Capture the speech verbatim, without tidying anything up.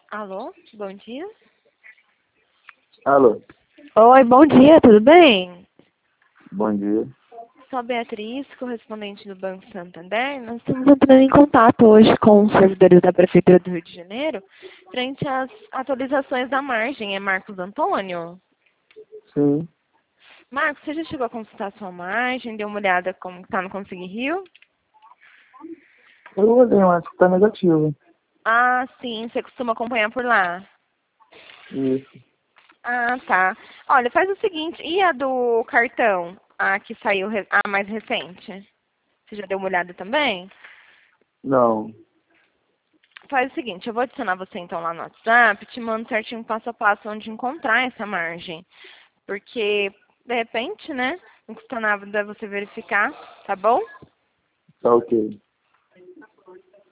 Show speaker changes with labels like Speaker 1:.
Speaker 1: Alô, bom dia.
Speaker 2: Alô,
Speaker 1: Oi, bom dia, tudo bem?
Speaker 2: bom dia.
Speaker 1: Sou a Beatriz, correspondente do Banco Santander. Nós estamos entrando em contato hoje com os servidores da Prefeitura do Rio de Janeiro frente às atualizações da margem. É Marcos Antônio?
Speaker 2: Sim,
Speaker 1: Marcos, você já chegou a consultar sua margem? Deu uma olhada como está no Conseguir Rio?
Speaker 2: eu olhei, eu acho que tá negativo.
Speaker 1: Ah, sim, você costuma acompanhar por lá.
Speaker 2: Isso.
Speaker 1: Ah, tá. Olha, faz o seguinte, e a do cartão? A que saiu, re- a mais recente? Você já deu uma olhada também?
Speaker 2: Não,
Speaker 1: Faz o seguinte, eu vou adicionar você então lá no WhatsApp, te mando certinho passo a passo onde encontrar essa margem. Porque, de repente, né, não custa nada você verificar, tá bom?
Speaker 2: tá ok.